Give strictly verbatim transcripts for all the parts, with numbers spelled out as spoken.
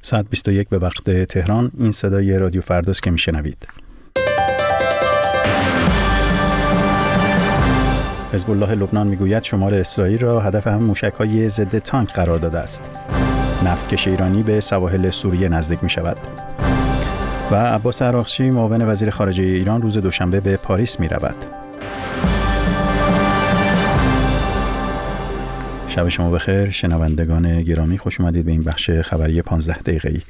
ساعت بیست و یک به وقت تهران. این صدای رادیو فرداست که میشنوید. حزب الله لبنان میگوید شمال اسرائیل را هدف هم موشک‌های ضد تانک قرار داده است. نفتکش ایرانی به سواحل سوریه نزدیک می شود. و عباس عراقچی معاون وزیر خارجه ایران روز دوشنبه به پاریس می رود. شب شما بخیر شنوندگان گرامی، خوش اومدید به این بخش خبری پانزده دقیقه‌ای.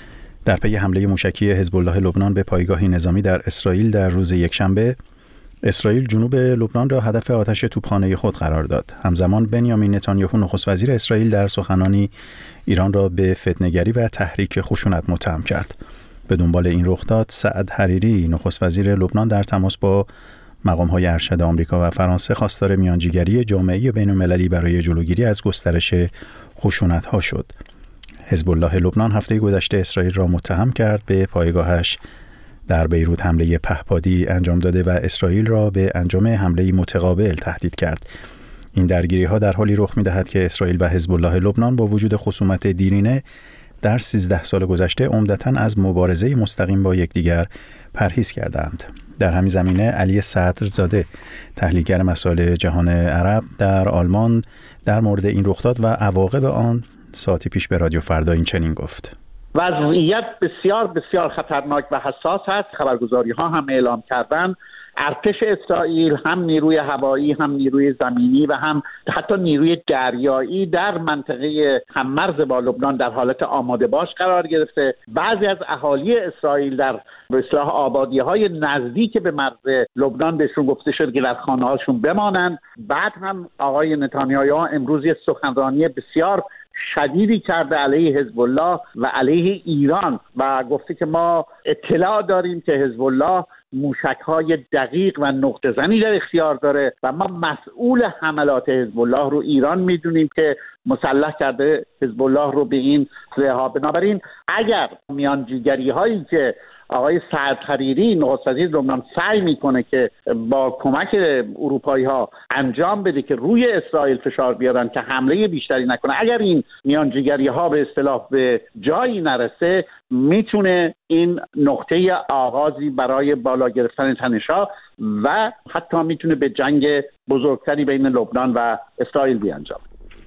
در پی حمله موشکی حزب الله لبنان به پایگاهی نظامی در اسرائیل در روز یکشنبه، اسرائیل جنوب لبنان را هدف آتش توپخانه خود قرار داد. همزمان بنیامین نتانیاهو نخست وزیر اسرائیل در سخنانی ایران را به فتنه‌گری و تحریک خشونت متهم کرد. به دنبال این رخداد، سعد حریری نخست وزیر لبنان در تماس با مقام‌های ارشد آمریکا و فرانسه خواستار میانجیگری جامعه بین‌المللی برای جلوگیری از گسترش خشونت‌ها شد. حزب الله لبنان هفته گذشته اسرائیل را متهم کرد به پایگاهش در بیروت حمله پهپادی انجام داده و اسرائیل را به انجام حمله متقابل تهدید کرد. این درگیری‌ها در حالی رخ می‌دهد که اسرائیل و حزب الله لبنان با وجود خصومت دیرینه در سیزده سال گذشته عمدتاً از مبارزه مستقیم با یکدیگر پرهیز کردند. در همین زمینه علی صدرزاده، تحلیلگر مسائل جهان عرب در آلمان، در مورد این رخداد و عواقب آن ساعتی پیش به رادیو فردا این چنین گفت: وضعیت بسیار بسیار خطرناک و حساس هست. خبرگزاری ها هم اعلام کردن ارتش اسرائیل، هم نیروی هوایی، هم نیروی زمینی و هم حتی نیروی دریایی در منطقه هممرز با لبنان در حالت آماده باش قرار گرفته. بعضی از اهالی اسرائیل در به اصطلاح آبادی‌های نزدیک به مرز لبنان بهشون گفته شد که در خانه‌هاشون بمانند. بعد هم آقای نتانیاهو امروز یک سخنرانی بسیار شدیدی کرده علیه حزب الله و علیه ایران و گفته که ما اطلاع داریم که حزب الله موشک‌های دقیق و نقطه زنی در اختیار داره و ما مسئول حملات حزب الله رو ایران میدونیم که مسلح کرده حزب الله رو به این سلاح. بنابراین اگر میانجیگری هایی که آقای سعد حریری نخست وزیر لبنان سعی میکنه که با کمک اروپایی ها انجام بده که روی اسرائیل فشار بیارن که حمله بیشتری نکنه، اگر این میانجیگری ها به اصطلاح به جایی نرسه، میتونه این نقطه آغازی برای بالا گرفتن تنش‌ها و حتی میتونه به جنگ بزرگتری بین لبنان و اسرائیل بیانجام.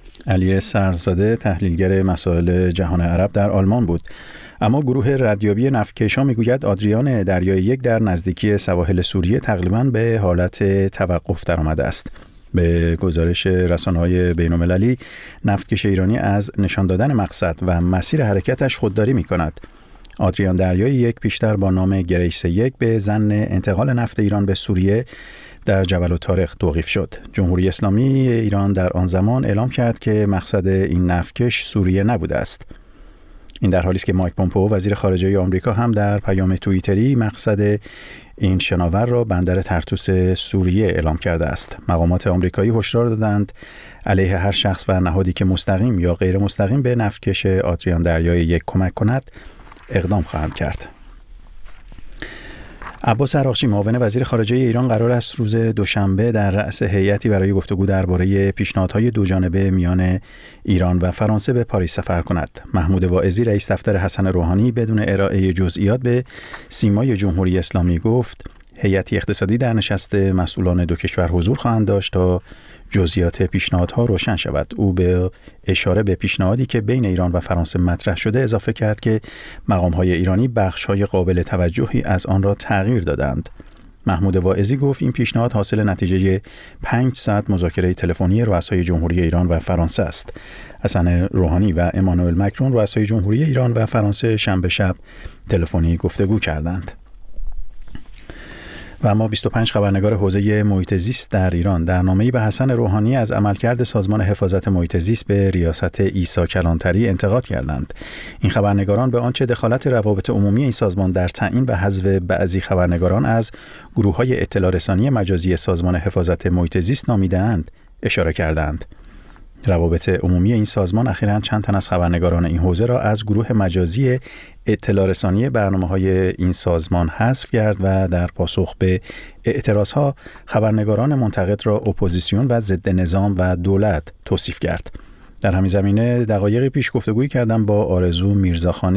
علی صدرزاده، تحلیلگر مسائل جهان عرب در آلمان بود. اما گروه ردیابی نفتکش‌ها میگوید آدریان دریای یک در نزدیکی سواحل سوریه تقریباً به حالت توقف درآمده است. به گزارش رسانه‌های بین‌المللی، نفتکش ایرانی از نشان دادن مقصد و مسیر حرکتش خودداری می‌کند. آدریان دریای یک پیشتر با نام گریس یک به ظن انتقال نفت ایران به سوریه در جبل الطارق توقیف شد. جمهوری اسلامی ایران در آن زمان اعلام کرد که مقصد این نفتکش سوریه نبوده است. این در حالی است که مایک پومپئو وزیر خارجه آمریکا هم در پیام توییتری مقصد این شناور را بندر طرطوس سوریه اعلام کرده است. مقامات آمریکایی هشدار دادند علیه هر شخص و نهادی که مستقیم یا غیر مستقیم به نفتکش آدریان دریای یک کمک کند اقدام خواهند کرد. عباس عراقچی، معاون وزیر خارجه ایران، قرار است روز دوشنبه در رأس هیئتی برای گفتگو درباره پیشنهادهای دوجانبه میان ایران و فرانسه به پاریس سفر کند. محمود واعظی، رئیس دفتر حسن روحانی، بدون ارائه جزئیات به سیمای جمهوری اسلامی گفت هیئتی اقتصادی در نشست مسئولان دو کشور حضور خواهند داشت تا جزئیات پیشنهادها روشن شود. او به اشاره به پیشنهادی که بین ایران و فرانسه مطرح شده اضافه کرد که مقام‌های ایرانی بخش‌های قابل توجهی از آن را تغییر دادند. محمود واعظی گفت این پیشنهاد حاصل نتیجه پنج ساعت مذاکره تلفنی رؤسای جمهوری ایران و فرانسه است. حسن روحانی و امانوئل مکرون، رؤسای جمهوری ایران و فرانسه، شنبه شب تلفنی گفتگو کردند. و اما بیست و پنج خبرنگار حوزه محیط زیست در ایران در نامه‌ای به حسن روحانی از عملکرد سازمان حفاظت محیط زیست به ریاست عیسی کلانتری انتقاد کردند. این خبرنگاران به آنچه دخالت روابط عمومی این سازمان در تعیین و حذف بعضی خبرنگاران از گروه‌های اطلاع رسانی مجازی سازمان حفاظت محیط زیست نامیده‌اند اشاره کردند. روابط عمومی این سازمان اخیراً چند تن از خبرنگاران این حوزه را از گروه مجازی اطلاع رسانی برنامه‌های این سازمان حذف کرد و در پاسخ به اعتراضها خبرنگاران منتقد را اپوزیسیون و ضد نظام و دولت توصیف کرد. در همین زمینه دقایقی پیش گفتگویی کردم با آرزو میرزاخانی،